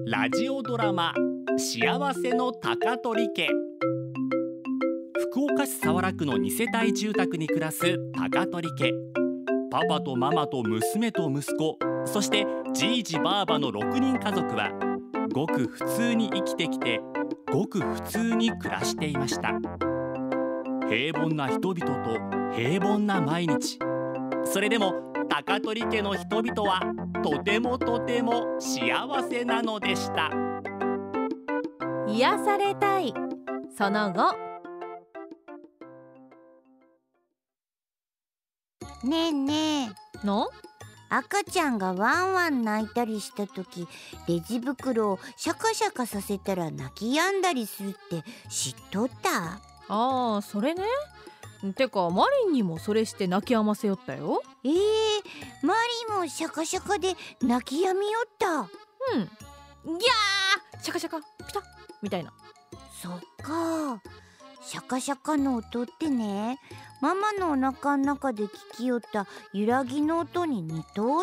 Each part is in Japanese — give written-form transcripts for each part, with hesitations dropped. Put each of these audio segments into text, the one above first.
ラジオドラマ幸せの高取家。福岡市早良区の2世帯住宅に暮らす高取家。パパとママと娘と息子、そしてじいじばあばの6人家族はごく普通に生きてきて、ごく普通に暮らしていました。平凡な人々と平凡な毎日。それでも高取家の人々はとてもとても幸せなのでした。 癒されたいその後。 ねえねえ、 の赤ちゃんがワンワン泣いたりした時、レジ袋をシャカシャカさせたら泣き止んだりするって知っとった？ それね。てかマリンにもそれして泣き止ませよったよ。 マリンもシャカシャカで泣き止みよった。 ギャーシャカシャカピタッみたいな。 そっか、シャカシャカの音ってね、ママのお腹の中で聞きよった揺らぎの音に似とって。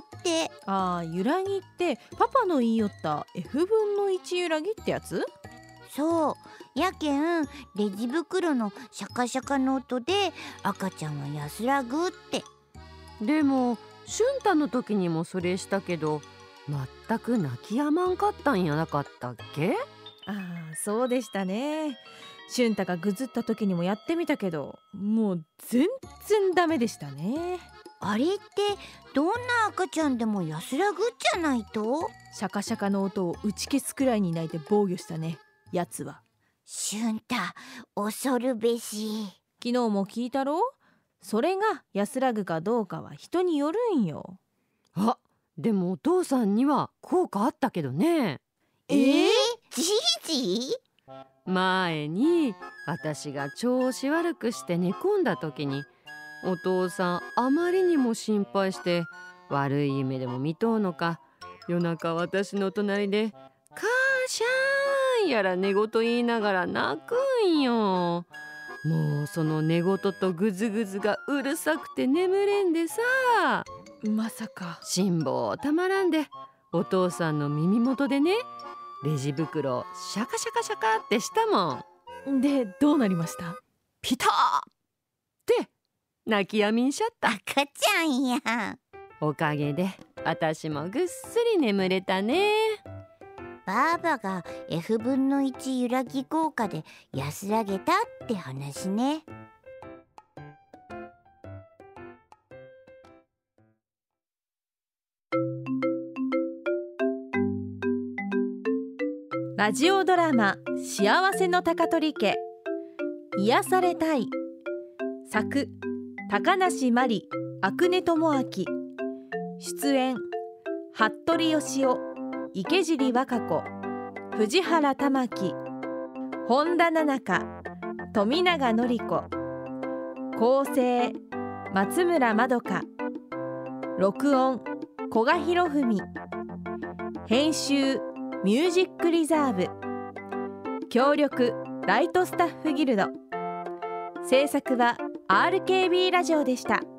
揺らぎってパパの言いよった F 分の1揺らぎってやつ？ そうやけん、レジ袋のシャカシャカの音で赤ちゃんは安らぐって。 でも俊太の時にもそれしたけど、全く泣き止まんかったんやなかったっけ？ そうでしたね。俊太がぐずった時にもやってみたけど、もう全然ダメでしたね。 あれってどんな赤ちゃんでも安らぐじゃないと？ シャカシャカの音を打ち消すくらいに泣いて防御したね、やつは。 俊太恐るべし。 昨日も聞いたろ？それが安らぐかどうかは人によるんよ。 でもお父さんには効果あったけどね。 じじ？ 前に私が調子悪くして寝込んだ時に、お父さんあまりにも心配して悪い夢でも見とうのか、夜中私の隣でカーシャーンやら寝言言いながら泣くんよ。もうその寝言とグズグズがうるさくて眠れんでさ。 まさか。 辛抱たまらんで、お父さんの耳元でね、レジ袋をシャカシャカシャカってしたもん。でどうなりました？ ピターって泣き止みんしゃった。 赤ちゃんや。 おかげで私もぐっすり眠れたね。 ばあばが F 分の1揺らぎ効果で安らげたって話ね。 ラジオドラマ幸せの高取家。癒されたい。作高梨真理、阿久根智明。出演服部義雄、池尻和歌子、藤原玉樹、本田奈々香、富永典子。構成松村まどか。録音古賀博文。編集ミュージックリザーブ。協力ライトスタッフギルド。制作は RKB ラジオでした。